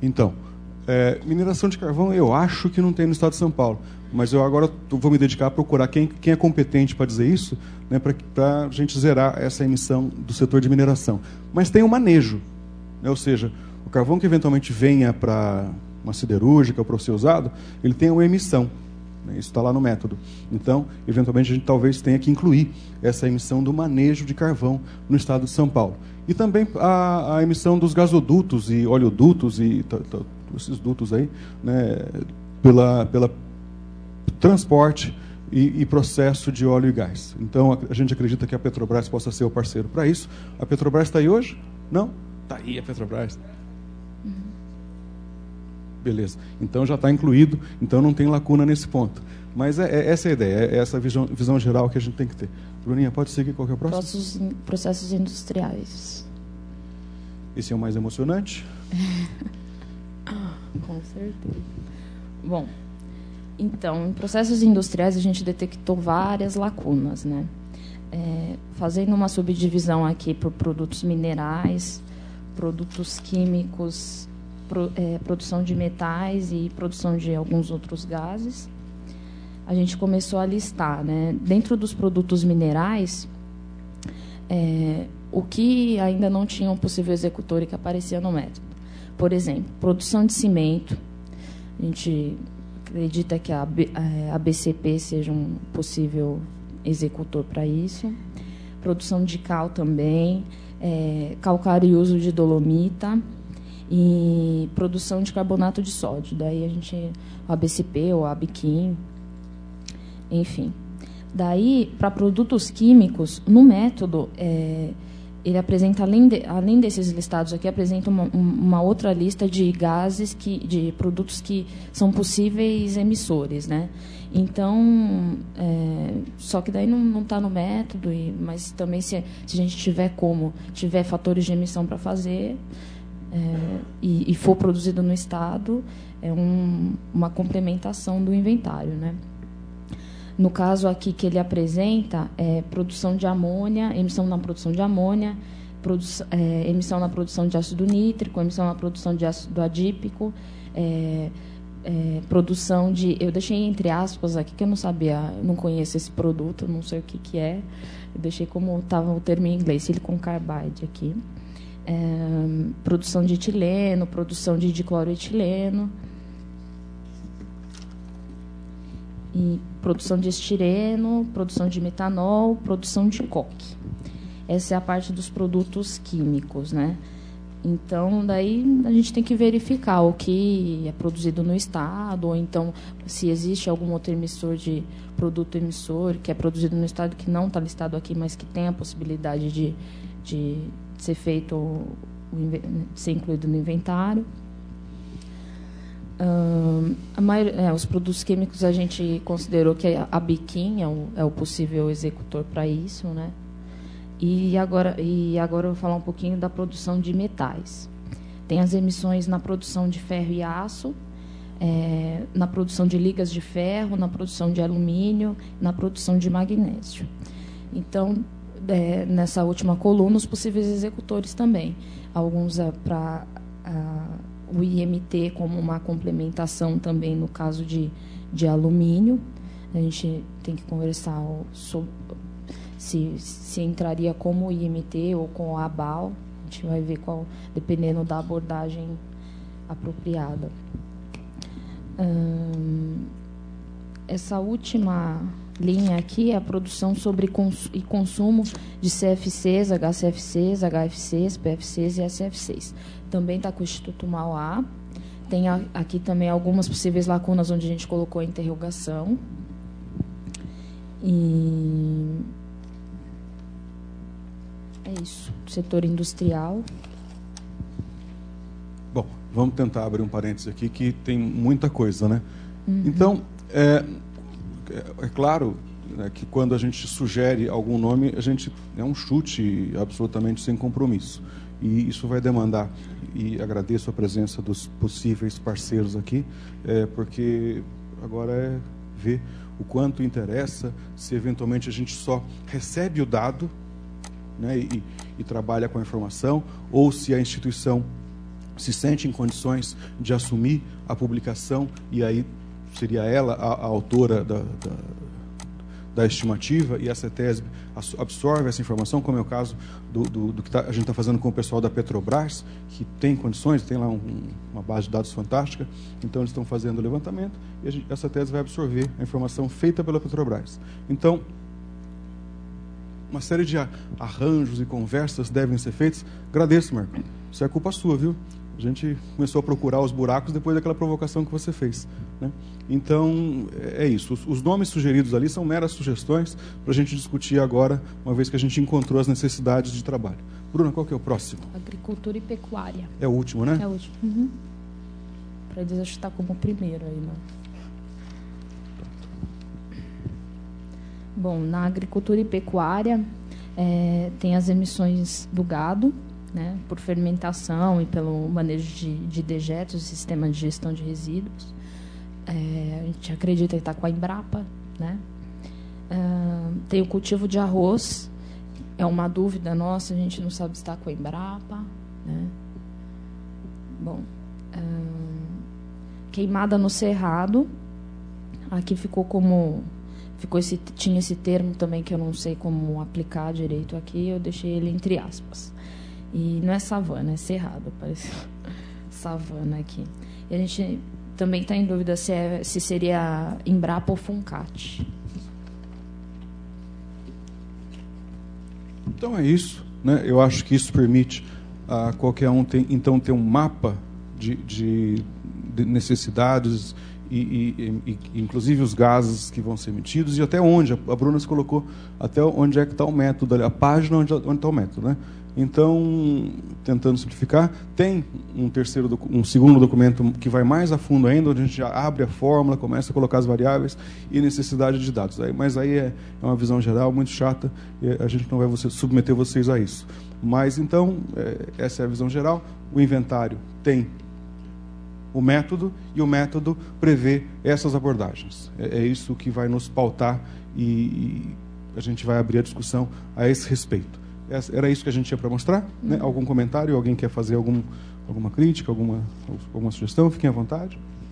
Então, mineração de carvão eu acho que não tem no estado de São Paulo, mas eu agora vou me dedicar a procurar quem é competente para dizer isso, né, para a gente zerar essa emissão do setor de mineração. Mas tem o manejo, né, ou seja, o carvão que eventualmente venha para uma siderúrgica ou para ser usado, ele tem uma emissão. Isso está lá no método. Então, eventualmente, a gente talvez tenha que incluir essa emissão do manejo de carvão no estado de São Paulo. E também a emissão dos gasodutos e oleodutos e esses dutos aí, né, pela transporte e processo de óleo e gás. Então, a gente acredita que a Petrobras possa ser o parceiro para isso. A Petrobras está aí hoje? Não? Está aí a Petrobras. Beleza. Então já está incluído, então não tem lacuna nesse ponto. Mas essa é a ideia, é essa visão geral que a gente tem que ter. Bruninha, pode seguir, qual que é o próximo? Processos industriais. Esse é o mais emocionante? Com certeza. Bom, então, em processos industriais a gente detectou várias lacunas, né? Fazendo uma subdivisão aqui por produtos minerais, produtos químicos, produção de metais e produção de alguns outros gases, a gente começou a listar, né? Dentro dos produtos minerais, o que ainda não tinha um possível executor e que aparecia no método. Por exemplo, produção de cimento. A gente acredita que a BCP seja um possível executor para isso. Produção de cal também, calcário e uso de dolomita, e produção de carbonato de sódio. Daí o ABCP ou a ABQUIM, enfim. Daí, para produtos químicos, no método, ele apresenta, além desses listados aqui, apresenta uma outra lista de gases, de produtos que são possíveis emissores, né? Então, só que daí não está no método, mas também se a gente tiver fatores de emissão para fazer, e for produzido no estado, é uma complementação do inventário, né? No caso aqui que ele apresenta, produção de amônia, emissão na produção de amônia, emissão na produção de ácido nítrico, emissão na produção de ácido adípico, produção de... Eu deixei entre aspas aqui, que eu não sabia, não conheço esse produto, não sei o que é. Eu deixei como estava o termo em inglês, silicon carbide aqui. Produção de etileno, produção de dicloroetileno, e produção de estireno, produção de metanol, produção de coque. Essa é a parte dos produtos químicos, né? Então, daí a gente tem que verificar o que é produzido no estado, ou então se existe algum outro emissor de produto emissor que é produzido no estado que não está listado aqui, mas que tem a possibilidade de ser feito, ser incluído no inventário. Os produtos químicos a gente considerou que a ABQUIM é o possível executor para isso, né? E agora eu vou falar um pouquinho da produção de metais. Tem as emissões na produção de ferro e aço, na produção de ligas de ferro, na produção de alumínio, na produção de magnésio. Então, nessa última coluna, os possíveis executores também. Alguns para o IMT como uma complementação também no caso de alumínio. A gente tem que conversar sobre se entraria como IMT ou com a ABAL. A gente vai ver qual, dependendo da abordagem apropriada. Essa última linha aqui é a produção e consumo de CFCs, HCFCs, HFCs, PFCs e SFCs. Também está com o Instituto Mauá. Tem aqui também algumas possíveis lacunas onde a gente colocou a interrogação. E é isso, setor industrial. Bom, vamos tentar abrir um parênteses aqui, que tem muita coisa, né? Então, é claro, né, que quando a gente sugere algum nome, a gente é um chute absolutamente sem compromisso. E isso vai demandar, e agradeço a presença dos possíveis parceiros aqui, porque agora é ver o quanto interessa, se eventualmente a gente só recebe o dado, né, e trabalha com a informação, ou se a instituição se sente em condições de assumir a publicação, e aí seria ela a autora da estimativa, e a CETESB absorve essa informação, como é o caso do que a gente está fazendo com o pessoal da Petrobras, que tem condições, tem lá uma base de dados fantástica, então eles estão fazendo o levantamento, e a CETESB vai absorver a informação feita pela Petrobras. Então, uma série de arranjos e conversas devem ser feitos. Agradeço, Marco. Isso é culpa sua, viu? A gente começou a procurar os buracos depois daquela provocação que você fez, né? Então, é isso. Os nomes sugeridos ali são meras sugestões para a gente discutir agora, uma vez que a gente encontrou as necessidades de trabalho. Bruna, qual que é o próximo? Agricultura e pecuária. É o último, né? É o último. Uhum. Para eles, acho que está como primeiro aí, né? Bom, na agricultura e pecuária, tem as emissões do gado, né, por fermentação e pelo manejo de dejetos, sistema de gestão de resíduos. A gente acredita que está com a Embrapa, né? Tem o cultivo de arroz, é uma dúvida nossa, a gente não sabe se está com a Embrapa, né? Bom, queimada no cerrado, aqui tinha esse termo também que eu não sei como aplicar direito aqui, eu deixei ele entre aspas. E não é savana, é cerrado, parece savana aqui. E a gente também está em dúvida se seria Embrapa ou Funcat. Então é isso, né? Eu acho que isso permite a qualquer um ter um mapa de necessidades e inclusive os gases que vão ser emitidos e até onde. A Bruna se colocou até onde é que está o método, a página onde está o método, né? Então, tentando simplificar, tem um segundo documento que vai mais a fundo ainda, onde a gente já abre a fórmula, começa a colocar as variáveis e necessidade de dados. Mas aí é uma visão geral muito chata, e a gente não vai submeter vocês a isso. Mas, então, essa é a visão geral. O inventário tem o método, e o método prevê essas abordagens. É isso que vai nos pautar, e a gente vai abrir a discussão a esse respeito. Era isso que a gente tinha para mostrar, né? Algum comentário? Alguém quer fazer alguma crítica, alguma sugestão? Fiquem à vontade.